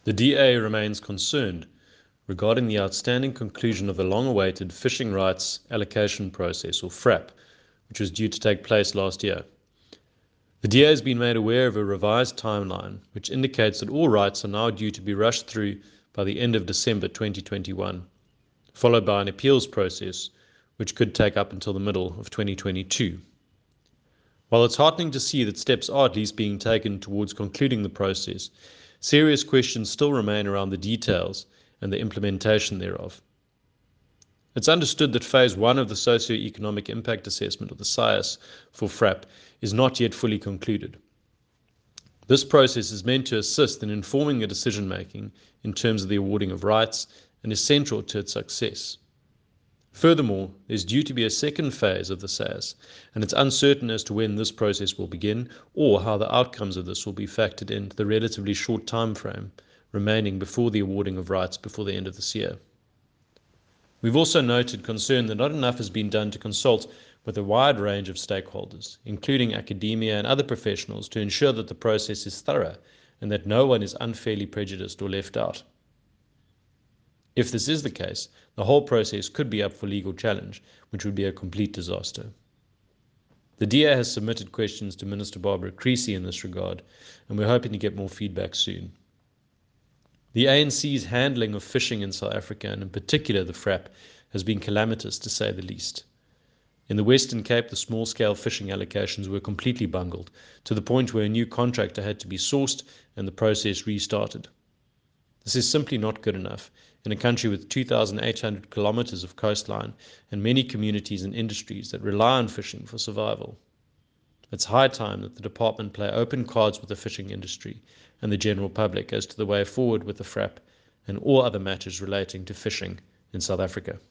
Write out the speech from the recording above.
The DA remains concerned regarding the outstanding conclusion of the long-awaited Fishing Rights Allocation Process, or FRAP, which was due to take place last year. The DA has been made aware of a revised timeline, which indicates that all rights are now due to be rushed through by the end of December 2021, followed by an appeals process, which could take up until the middle of 2022. While it's heartening to see that steps are at least being taken towards concluding the process, serious questions still remain around the details and the implementation thereof. It's understood that Phase 1 of the Socio-Economic Impact Assessment, or the SEIAS, for FRAP is not yet fully concluded. This process is meant to assist in informing the decision-making in terms of the awarding of rights and is central to its success. Furthermore, there's due to be a second phase of the SEIAS, and it's uncertain as to when this process will begin or how the outcomes of this will be factored into the relatively short time frame remaining before the awarding of rights before the end of this year. We've also noted concern that not enough has been done to consult with a wide range of stakeholders, including academia and other professionals, to ensure that the process is thorough and that no one is unfairly prejudiced or left out. If this is the case, the whole process could be up for legal challenge, which would be a complete disaster. The DA has submitted questions to Minister Barbara Creecy in this regard, and we're hoping to get more feedback soon. The ANC's handling of fishing in South Africa, and in particular the FRAP, has been calamitous to say the least. In the Western Cape, the small-scale fishing allocations were completely bungled, to the point where a new contractor had to be sourced and the process restarted. This is simply not good enough in a country with 2,800 kilometers of coastline and many communities and industries that rely on fishing for survival. It's high time that the department play open cards with the fishing industry and the general public as to the way forward with the FRAP and all other matters relating to fishing in South Africa.